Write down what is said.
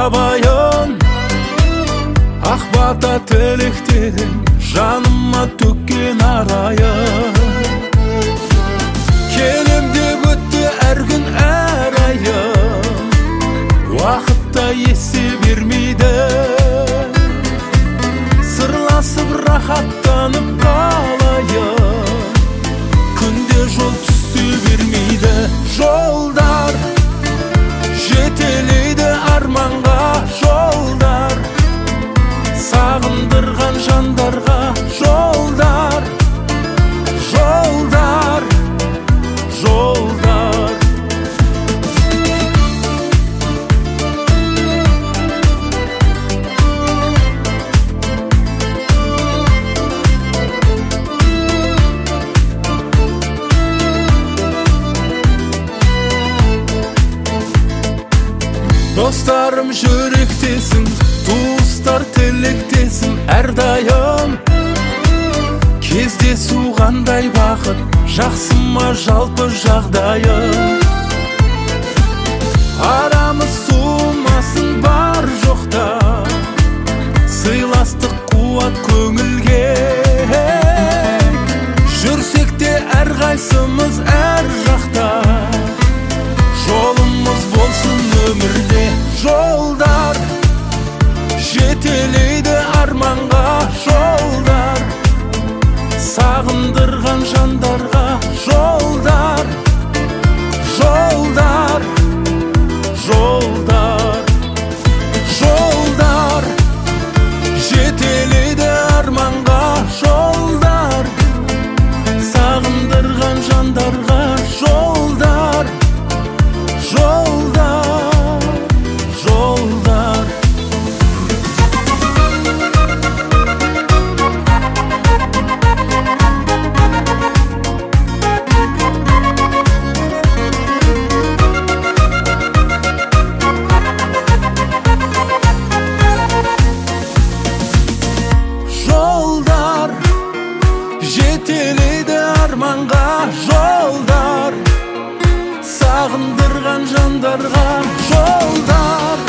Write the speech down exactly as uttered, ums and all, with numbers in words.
табайын. Ақ бата тілектерін жаныма төккен арайын. Келем деп өтті әр күн әр айым, уақытта есе бермейді. Сырласып рахаттанып қалайын, күнде жол түсе бермейді. Жолдар жетелейді арманға, жолдар сағындырған жандарға. Жолдар, жолдар, жолдар. Достарым жүректесін, туыстар тілектесін әрдайым. Кездесу қандай бақыт, жақсы ма жалпы жағдайым. Арамыз суымасын бар жоқта, сыйластық қуат көңілге. Жүрсек те әр қайсымыз әр жақта, жолымыз болсын өмірде. Жолдар жетелейді арманға, жолдар сағындырған жандарға. Жолдар, жолдар, жолдар, жолдар жетелейді арманға, жолдар сағындырған жандарға. Жолдар, жолдар, жолдар. Жолдар жетелейді арманға, жолдар сағындырған жандарға. Жолдар,